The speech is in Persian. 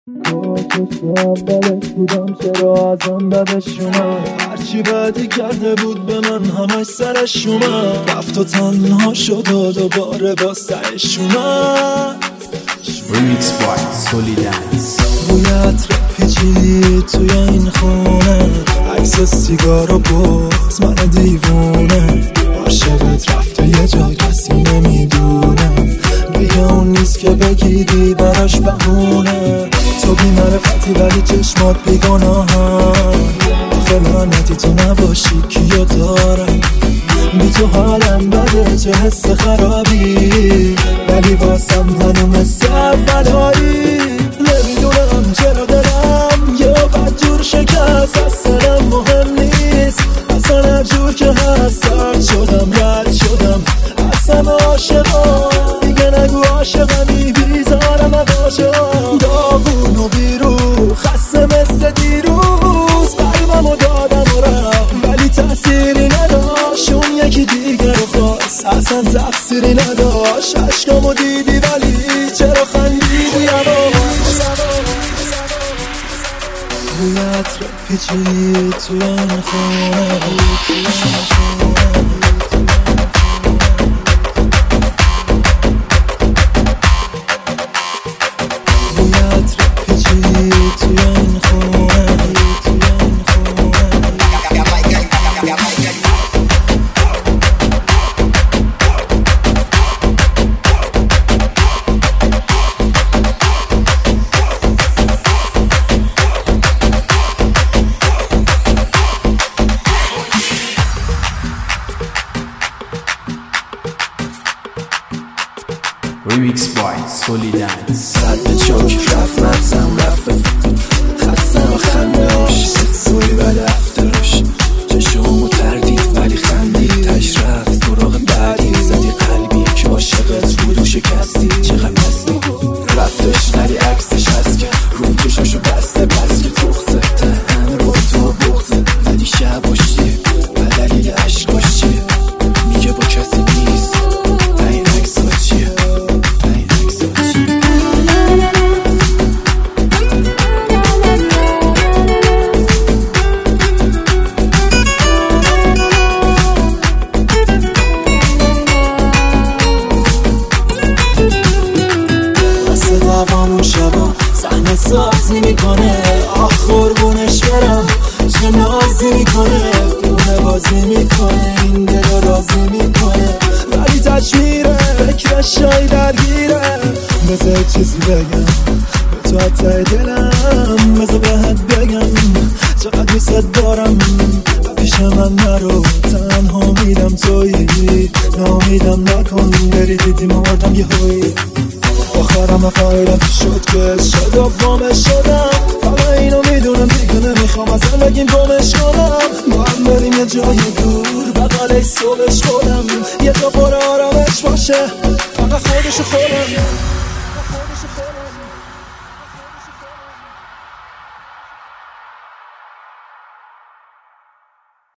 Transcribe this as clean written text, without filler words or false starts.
بدش بودم چرا ازم بدش اومد، هرچی بدی کرده بود به من همش سرش اومد، رفت و تنها شد و دوباره با سرش اومد. Remix by Solidance. بوی عطر پیچید توی این خونه، عکس سیگار و بغض من دیوونه، عاشقت رفته یه جا کسی نمیدونه، دیگه اون نیست که بگیری براش بهونه، تو بی معرفتی ولی چشمات بیگناهن، آخه لعنتی تو نباشی کیو دارم، بی تو حالم بده چه حس خرابی، ولی واسم هنو مثل اولایی، نمیدونم چرا دلم یه بدجور شکست، اصلا مهم نیست اصلا هر جور که هست، سرد شدم رد شدم اصلا عاشقم، دیگه نگو عاشقمی بیزارم عاشقم، داغون و بیرو خسته مثل دیروز، قلبمو دادم و رفت ولی تأثیری نداشت، اون یکی دیگر رو خواست اصلا تقصیری نداشت، عشقامو دیدی ولی چرا خندیدی یواش، بوی عطر پیچید توی این خونه، Remix by Solidance. صد به چوک رفت مغزم رفت خستم و خنده هاش سوی بد افتراش، چشمو تردید ولی خندید، تش رفت سراغ بعدی، زدی قلبی که عاشقت بود و شکستی، چقدر مستی رفتش ولی عکسش هست که رو چشاشو بسته، بس که تخصه تهن رو تو بغزه، ولی شباشی و دلیل عشقاش چیه، میگه با کسی نیست این عکس ها چیه. دوامون شبا صحنه سازی میکنه، آخ قربونش برم چه نازی میکنه، دونه بازی میکنه این دل رو راضی میکنه، ولی تشمیره فکرش شای درگیره، بذار چیزی بگم به تو حتی دلم، بذار بهت بگم چقدر دوست دارم، پیش من نرو تنها میدم تویی، نامیدم نکن بری دیدی مردم یه هوی، آخرم فایلم شد که شد و گمش شدم، فقط اینو میدونم دیگه نمیخوام از زندگیم گمش کنم، با هم بریم یه جای دور بقالش صبحش خودم، یه جا پر آرامش باشه فقط خودشو خودم.